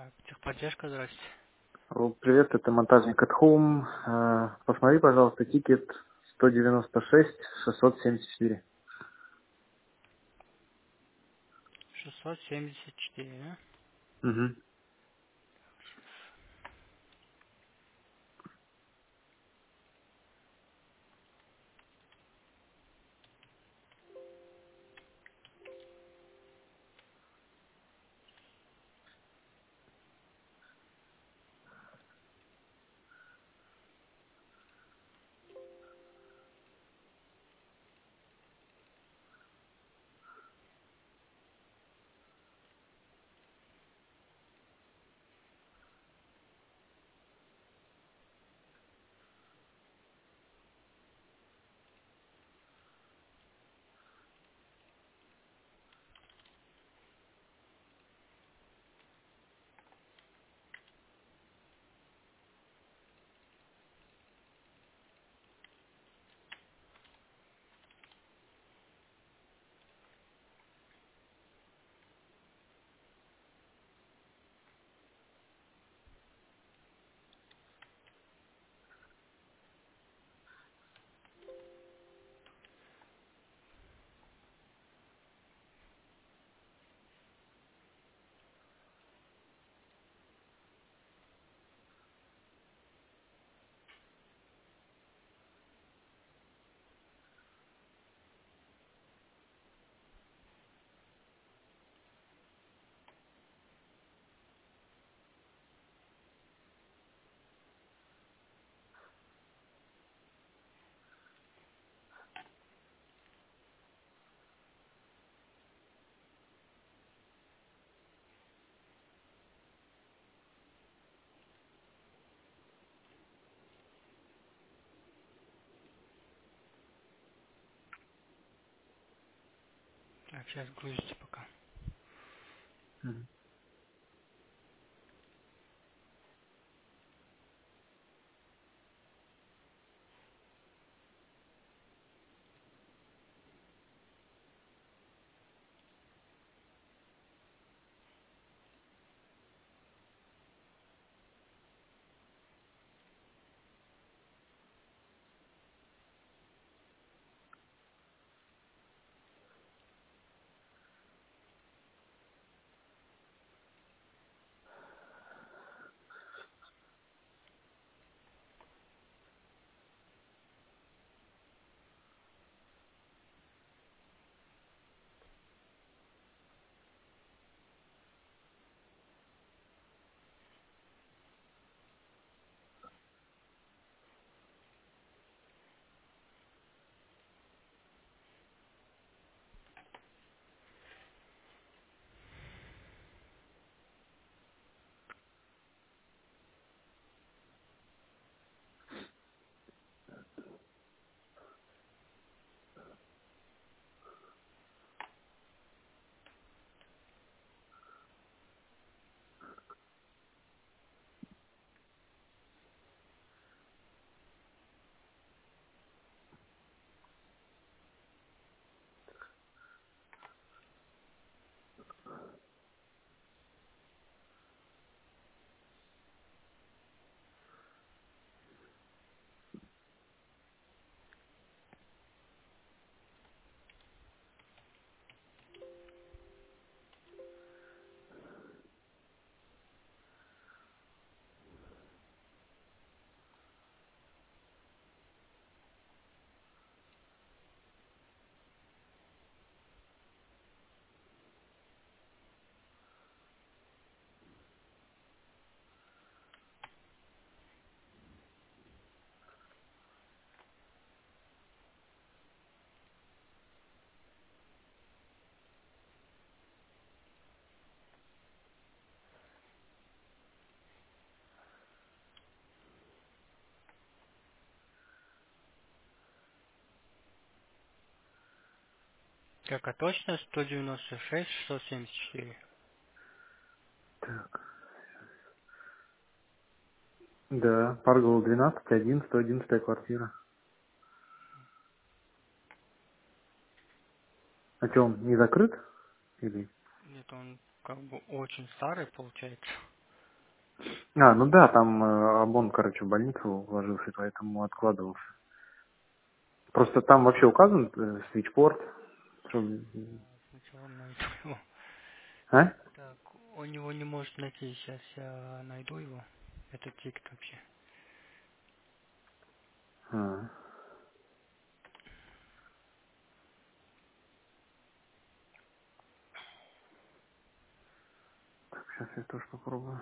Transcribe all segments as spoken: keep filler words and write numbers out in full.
Так, техподдержка, здрасте. О, привет, это монтажник at Home. Э, Посмотри, пожалуйста, тикет сто девяносто шесть шестьсот семьдесят четыре. шестьсот семьдесят четыре, да? Угу. Так, сейчас грузите пока. Мгм. Так, а точно сто девяносто шесть шестьсот семьдесят четыре? Так. Да, Паргол двенадцать, один, сто одиннадцатая квартира. А что, он не закрыт? Или? Нет, он как бы очень старый получается. А, ну да, там э, Обон, короче, в больницу ложился, поэтому откладывался. Просто там вообще указан э, свитчпорт. Что- Да, сначала найду его. А? Так, у него не может найти, сейчас я найду его. Это тикет вообще. А, сейчас я тоже попробую.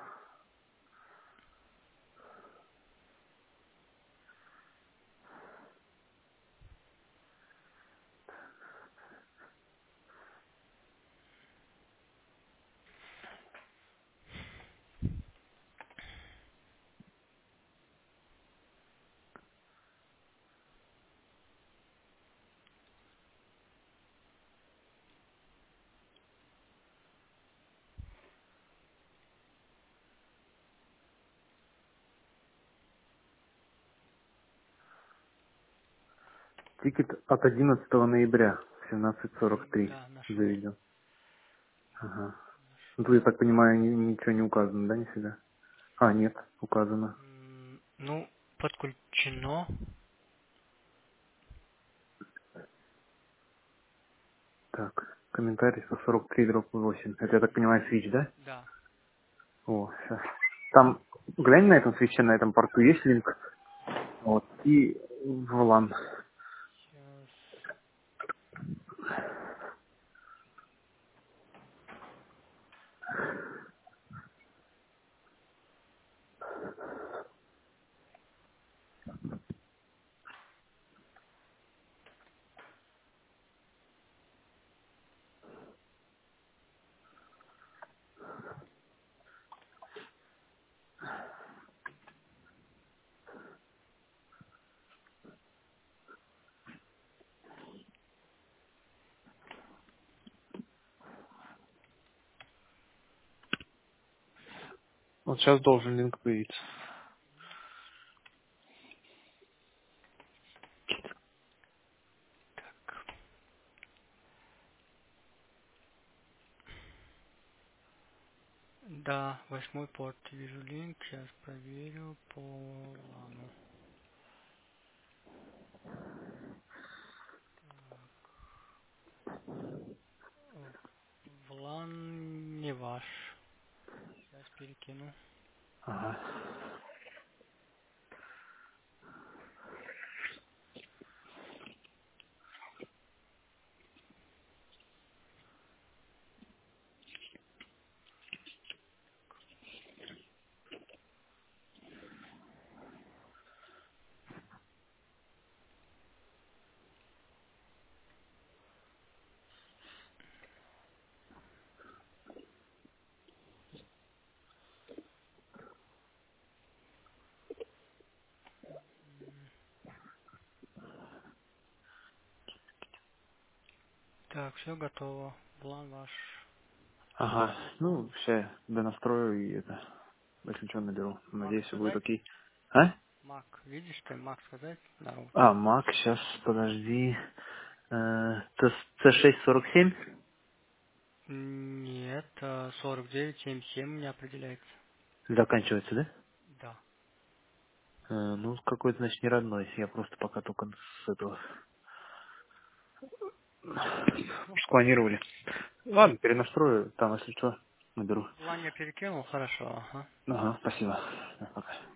Тикет от одиннадцатого ноября в семнадцать сорок М, три Да, нашел. заведен. Ага. Ну, тут, я Нашел. так понимаю, ни- ничего не указано, да, нифига? А, нет, указано. М, Ну, подключено. Так, комментарий сто сорок три дробь восемь. Это, я так понимаю, свич, да? Да. О, сейчас. Там, глянь на этом свече, на этом порту есть линк. Вот. И в лан. Сейчас. Вот сейчас должен линк появиться. Да, восьмой порт. Вижу линк. Сейчас проверю по лану. О, В лан не ваш. Сейчас перекину. Ага. Так, все готово. В лан ваш. Ага. Ну, все, донастрою и это, если что, наберу. Мак Надеюсь, все будет сказать? окей. А? Мак. Видишь ты, Мак сказать? Да, вот. А, Мак, сейчас, подожди. Э, Ц шесть сорок семь? Нет, а, сорок девять семьдесят семь у меня определяется. Заканчивается, да? Да. Э, ну, какой-то, значит, не родной. Я просто пока только с этого склонировали. Ладно, перенастрою, там, если что, наберу. В лан я перекинул, хорошо, ага. Ага, спасибо. Пока.